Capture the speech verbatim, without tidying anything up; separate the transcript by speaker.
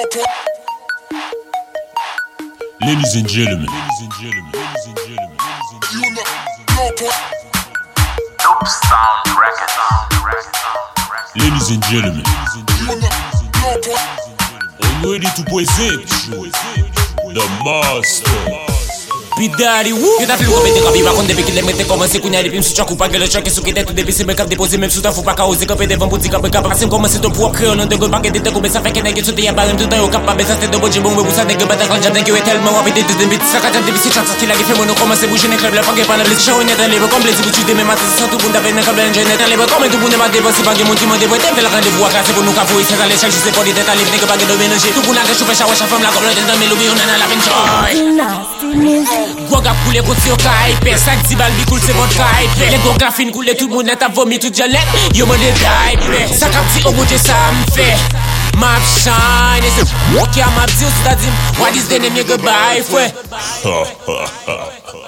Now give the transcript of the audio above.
Speaker 1: Ladies and gentlemen, ladies and gentlemen, ladies and gentlemen, ladies and gentlemen.
Speaker 2: Dope Sound Records.
Speaker 1: Ladies and gentlemen, I'm ready to present you the master.
Speaker 3: Bidari, woo! Eu da flu mete cabiva quando devi que le mete como se cunha de pim sucha culpa que le choque su que dentro deve se make up depois mesmo suta fu pra causa que pede vamos dica pra assim como se tu pua creo não tenho paquete de começar a ficar que tu tem a barra tu tá eu capa besa te double jibum busa de que bata claja de que eu tell me what did the bit saca de bisi chance que la que femo no como se bouge ne club la pague para le show ne da leva comme les bouches de mes matas ça tout bunda vena comme l'engine ne da leva comme tout bunda de basi pague mon timo de bote la rendez-vous à casa pour nous cafou ça les chaque c'est pas des détails ne que pague de ménager tout bunda que je fais chawa femme la comme le dans mes lobby on a la venture Goga coule côté au caïpe cinq dix balles bicoule c'est votre caïpe les goga fin coule tout le monde net a vomi tout dialet yo me détaille ça capti au bout de ça me fait map shine et c'est moi qui a map dit c'est-à-dire what is the name you goodbye frère